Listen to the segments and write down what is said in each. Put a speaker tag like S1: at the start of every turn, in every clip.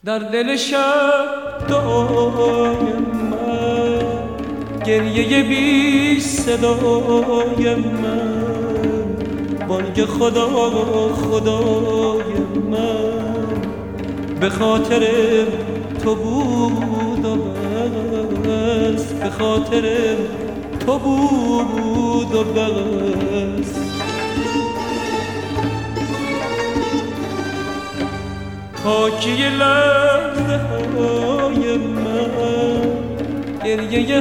S1: در دل شب دعای من، گریه بی صدای من، بانگ خدا خدای من به خاطر تو بود و بس، به خاطر تو بود و بس. خاکی لحظه های من، گریه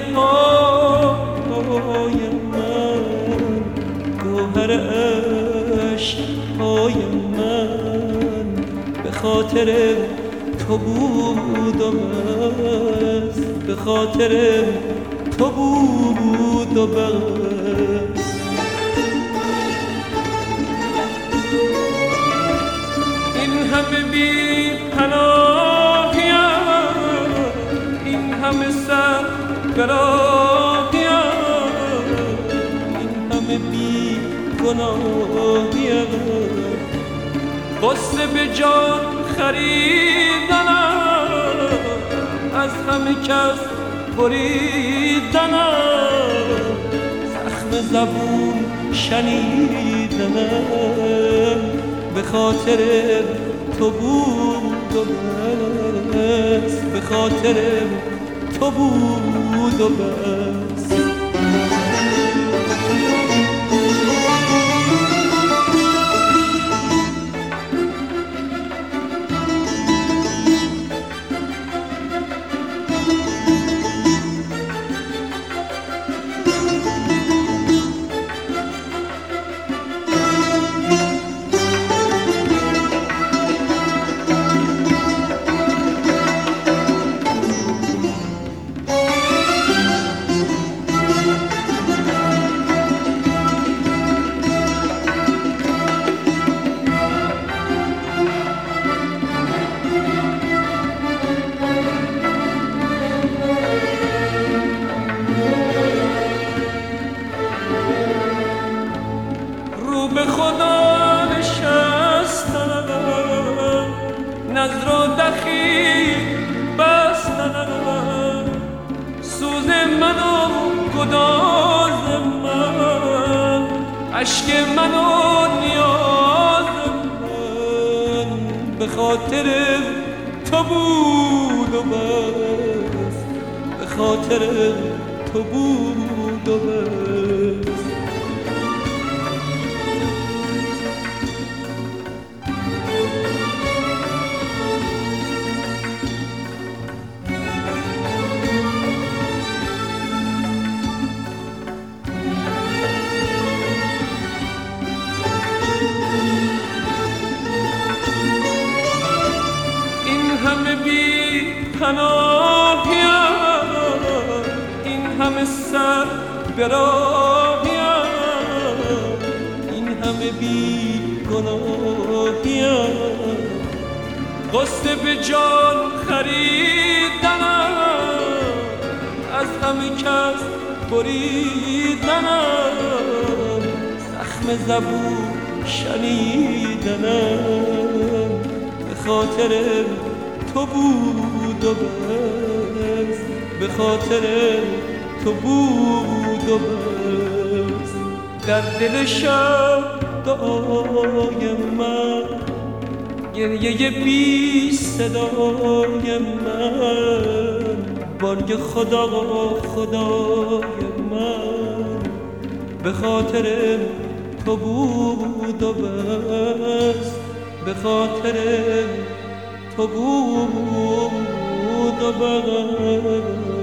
S1: های من، گوهر عشق های من به خاطر تو بود و بس، به خاطر تو بود و بس. این همه بی پناهیم، این همه سر براهیم، این همه بی گناهیم، غصه به جان خریدنم، از همه کس بریدنم، زخم زبون شنیدنم به خاطر تو بود و بس، به خاطر تو بود و بس. به خدا نشستنم، نظر و دخیل بستنم، سوز من و گداز من، عشق من و نیاز من به خاطر تو بود و بس، به خاطر تو بود و بس. همه بی پناهیم، این همه سر براهیم، این همه بی گناهیم، غصه به جان خریدنم، از همه کس بریدنم، زخم زبون شنیدنم به خاطر تو بود و بس، به خاطر تو بود و بس. در دل شب دعای من، گریه بی صدای من، بانگ خدا خدای من به خاطر تو بود و بس، به خاطر تو بود و بس.